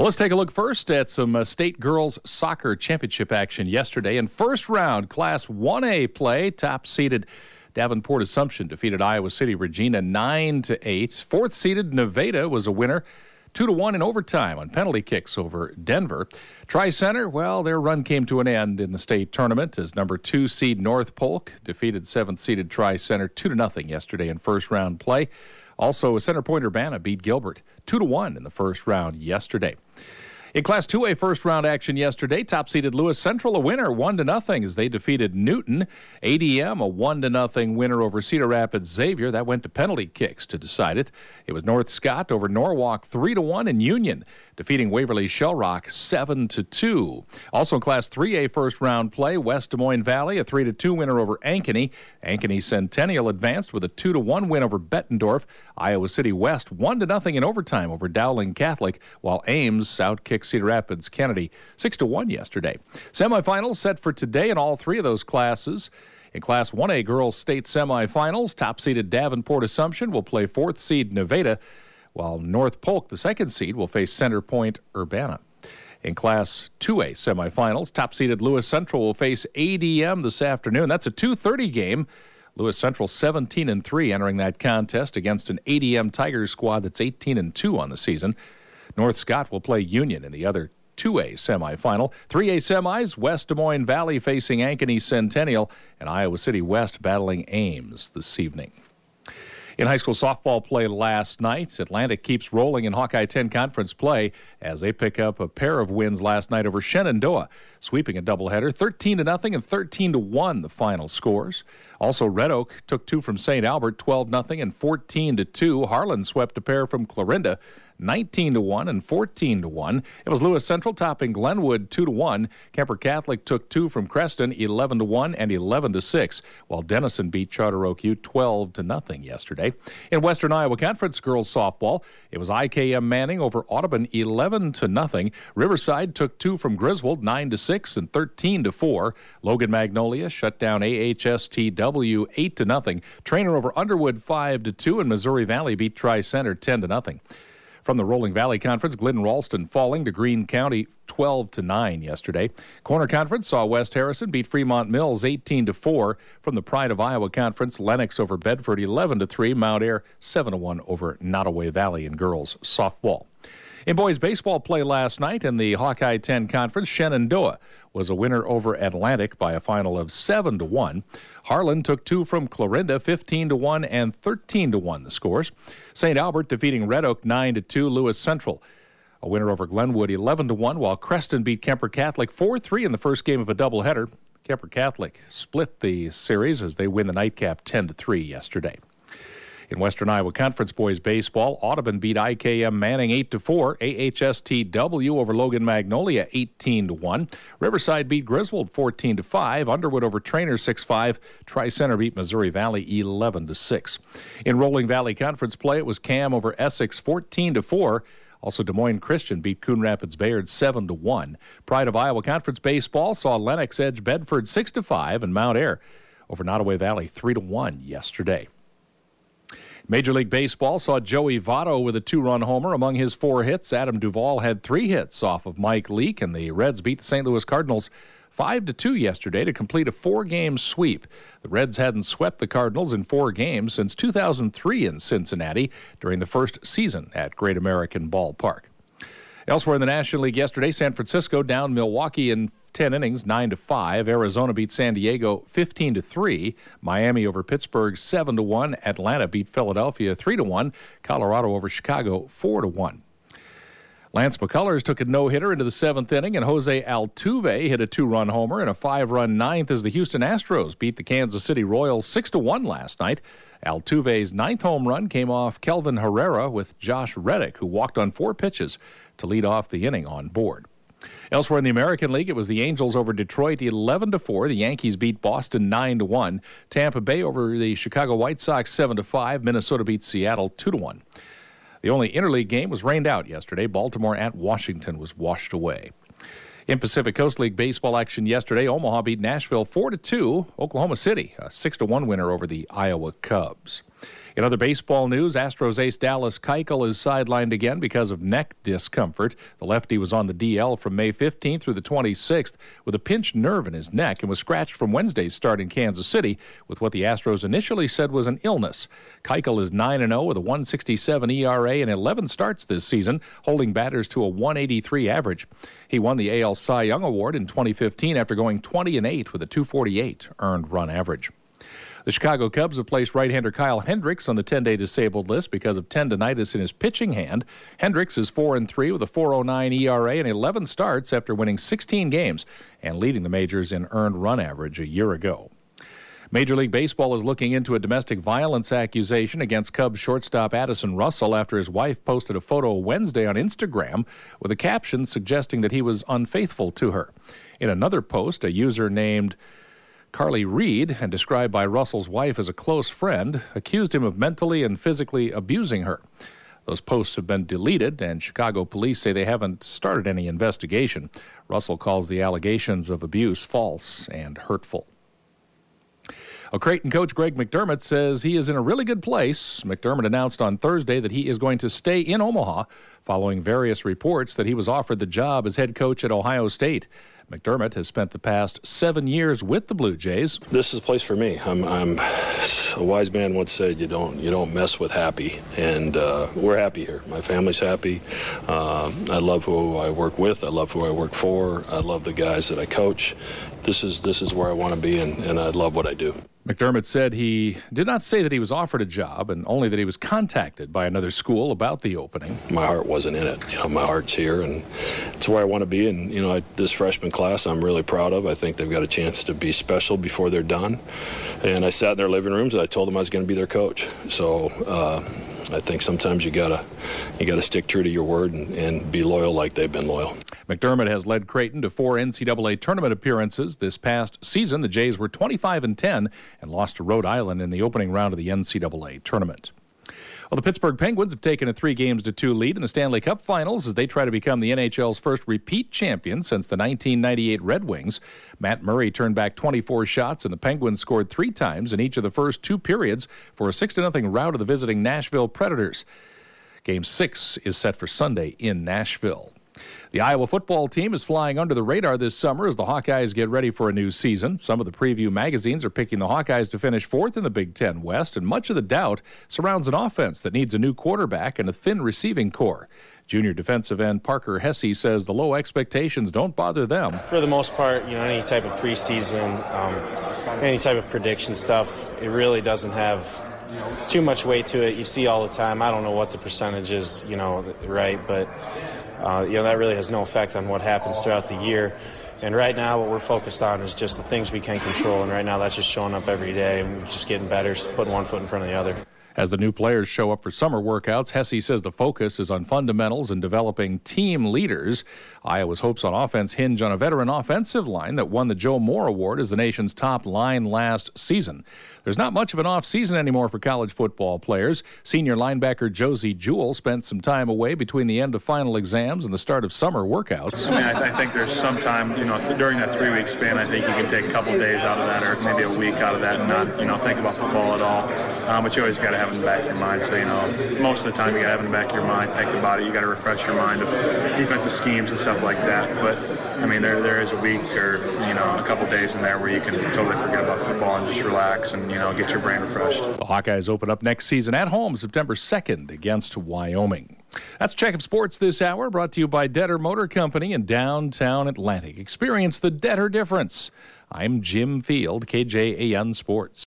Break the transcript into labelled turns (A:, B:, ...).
A: Well, let's take a look first at some state girls soccer championship action yesterday. In first round, Class 1A play, top-seeded Davenport Assumption defeated Iowa City Regina 9-8. Fourth-seeded Nevada was a winner 2-1 in overtime on penalty kicks over Denver. Tri-Center, well, their run came to an end in the state tournament as number 2 seed North Polk defeated 7th-seeded Tri-Center 2-0 yesterday in first-round play. Also, Center Point Urbana beat Gilbert 2-1 in the first round yesterday. In Class 2A first-round action yesterday, top-seeded Lewis Central a winner 1-0 as they defeated Newton. ADM a 1-0 winner over Cedar Rapids Xavier. That went to penalty kicks to decide it. It was North Scott over Norwalk 3-1 in Union, defeating Waverly Shell Rock 7-2. Also in Class 3A first-round play, West Des Moines Valley a 3-2 winner over Ankeny. Ankeny Centennial advanced with a 2-1 win over Bettendorf. Iowa City West 1-0 in overtime over Dowling Catholic, while Ames outkicked Cedar Rapids Kennedy 6-1 yesterday. Semifinals set for today in all three of those classes. In Class 1A girls state semifinals, top-seeded Davenport Assumption will play 4th seed Nevada, while North Polk, the 2nd seed, will face Center Point Urbana. In Class 2A semifinals, top-seeded Lewis Central will face ADM this afternoon. That's a 2:30 game. Lewis Central 17-3 entering that contest against an ADM Tigers squad that's 18-2 on the season. North Scott will play Union in the other 2A semifinal. 3A semis, West Des Moines Valley facing Ankeny Centennial, and Iowa City West battling Ames this evening. In high school softball play last night, Atlantic keeps rolling in Hawkeye 10 conference play as they pick up a pair of wins last night over Shenandoah, sweeping a doubleheader, 13-0 and 13-1 the final scores. Also, Red Oak took 2 from St. Albert, 12-0 and 14-2. Harlan swept a pair from Clarinda, 19-1 and 14-1. It was Lewis Central topping Glenwood 2-1. Kemper Catholic took 2 from Creston, 11-1 and 11-6, while Denison beat Charter Oak U 12-0 yesterday. In Western Iowa Conference girls softball, it was IKM Manning over Audubon 11-0. Riverside took 2 from Griswold, 9-6 and 13-4. Logan Magnolia shut down AHSTW 8-0. Trainer over Underwood 5-2, and Missouri Valley beat Tri-Center 10-0. From the Rolling Valley Conference, Glidden Ralston falling to Greene County 12-9 yesterday. Corner Conference saw West Harrison beat Fremont Mills 18-4. From the Pride of Iowa Conference, Lennox over Bedford 11-3. Mount Ayr 7-1 over Nottoway Valley in girls softball. In boys baseball play last night in the Hawkeye 10 Conference, Shenandoah was a winner over Atlantic by a final of 7-1. Harlan took 2 from Clarinda, 15-1 and 13-1 the scores. St. Albert defeating Red Oak 9-2. Lewis Central a winner over Glenwood 11-1, while Creston beat Kemper Catholic 4-3 in the first game of a doubleheader. Kemper Catholic split the series as they win the nightcap 10-3 yesterday. In Western Iowa Conference boys baseball, Audubon beat IKM Manning 8-4. AHSTW over Logan Magnolia 18-1. Riverside beat Griswold 14-5. Underwood over Trainer 6-5. Tri-Center beat Missouri Valley 11-6. In Rolling Valley Conference play, it was Cam over Essex 14-4. Also, Des Moines Christian beat Coon Rapids Bayard 7-1. Pride of Iowa Conference baseball saw Lennox edge Bedford 6-5, and Mount Ayr over Nottoway Valley 3-1 yesterday. Major League Baseball saw Joey Votto with a 2-run homer. Among his 4 hits, Adam Duvall had 3 hits off of Mike Leake, and the Reds beat the St. Louis Cardinals 5-2 yesterday to complete a 4-game sweep. The Reds hadn't swept the Cardinals in 4 games since 2003 in Cincinnati during the first season at Great American Ballpark. Elsewhere in the National League yesterday, San Francisco down Milwaukee in 10 innings, 9-5. Arizona beat San Diego 15-3. Miami over Pittsburgh 7-1. Atlanta beat Philadelphia 3-1. Colorado over Chicago 4-1. Lance McCullers took a no-hitter into the 7th inning, and Jose Altuve hit a 2-run homer and a 5-run 9th as the Houston Astros beat the Kansas City Royals 6-1 last night. Altuve's 9th home run came off Kelvin Herrera with Josh Reddick, who walked on 4 pitches to lead off the inning on board. Elsewhere in the American League, it was the Angels over Detroit 11-4. The Yankees beat Boston 9-1. Tampa Bay over the Chicago White Sox 7-5. Minnesota beat Seattle 2-1. The only interleague game was rained out yesterday. Baltimore at Washington was washed away. In Pacific Coast League baseball action yesterday, Omaha beat Nashville 4-2. Oklahoma City, a 6-1 winner over the Iowa Cubs. In other baseball news, Astros ace Dallas Keuchel is sidelined again because of neck discomfort. The lefty was on the DL from May 15th through the 26th with a pinched nerve in his neck and was scratched from Wednesday's start in Kansas City with what the Astros initially said was an illness. Keuchel is 9-0 with a 1.67 ERA and 11 starts this season, holding batters to a 1.83 average. He won the AL Cy Young Award in 2015 after going 20-8 with a 2.48 earned run average. The Chicago Cubs have placed right-hander Kyle Hendricks on the 10-day disabled list because of tendonitis in his pitching hand. Hendricks is 4-3 with a 4.09 ERA and 11 starts after winning 16 games and leading the majors in earned run average a year ago. Major League Baseball is looking into a domestic violence accusation against Cubs shortstop Addison Russell after his wife posted a photo Wednesday on Instagram with a caption suggesting that he was unfaithful to her. In another post, a user named Carly Reed, and described by Russell's wife as a close friend, accused him of mentally and physically abusing her. Those posts have been deleted, and Chicago police say they haven't started any investigation. Russell calls the allegations of abuse false and hurtful. Creighton coach Greg McDermott says he is in a really good place. McDermott announced on Thursday that he is going to stay in Omaha following various reports that he was offered the job as head coach at Ohio State. McDermott has spent the past 7 years with the Blue Jays.
B: This is a place for me. I'm a wise man once said, you don't mess with happy, and we're happy here. My family's happy. I love who I work with. I love who I work for. I love the guys that I coach. This is where I want to be, and I love what I do.
A: McDermott said he did not say that he was offered a job, and only that he was contacted by another school about the opening.
B: My heart wasn't in it. My heart's here, and it's where I want to be. And this freshman class, I'm really proud of. I think they've got a chance to be special before they're done. And I sat in their living rooms, and I told them I was going to be their coach. So I think sometimes you gotta stick true to your word and be loyal like they've been loyal.
A: McDermott has led Creighton to 4 NCAA tournament appearances. This past season, the Jays were 25-10 and lost to Rhode Island in the opening round of the NCAA tournament. Well, the Pittsburgh Penguins have taken a 3-2 lead in the Stanley Cup Finals as they try to become the NHL's first repeat champion since the 1998 Red Wings. Matt Murray turned back 24 shots, and the Penguins scored 3 times in each of the first 2 periods for a 6-0 rout of the visiting Nashville Predators. Game 6 is set for Sunday in Nashville. The Iowa football team is flying under the radar this summer as the Hawkeyes get ready for a new season. Some of the preview magazines are picking the Hawkeyes to finish 4th in the Big Ten West, and much of the doubt surrounds an offense that needs a new quarterback and a thin receiving core. Junior defensive end Parker Hesse says the low expectations don't bother them.
C: For the most part, any type of preseason, any type of prediction stuff, it really doesn't have too much weight to it. You see all the time. I don't know what the percentage is, right, but that really has no effect on what happens throughout the year. And right now what we're focused on is just the things we can control, and right now that's just showing up every day and just getting better, putting one foot in front of the other.
A: As the new players show up for summer workouts, Hesse says the focus is on fundamentals and developing team leaders. Iowa's hopes on offense hinge on a veteran offensive line that won the Joe Moore Award as the nation's top line last season. There's not much of an off-season anymore for college football players. Senior linebacker Josie Jewell spent some time away between the end of final exams and the start of summer workouts.
D: I think there's some time, during that 3-week span, I think you can take a couple days out of that or maybe a week out of that and not, think about football at all. But you always got to have it in the back of your mind. So, most of the time you got to have it in the back of your mind, think about it. You got to refresh your mind of defensive schemes and stuff like that. But, there is a week or, a couple days in there where you can totally forget about football and just relax and, get your brain refreshed.
A: The Hawkeyes open up next season at home September 2nd against Wyoming. That's Check of Sports this hour, brought to you by Detter Motor Company in downtown Atlantic. Experience the Detter difference. I'm Jim Field, KJAN Sports.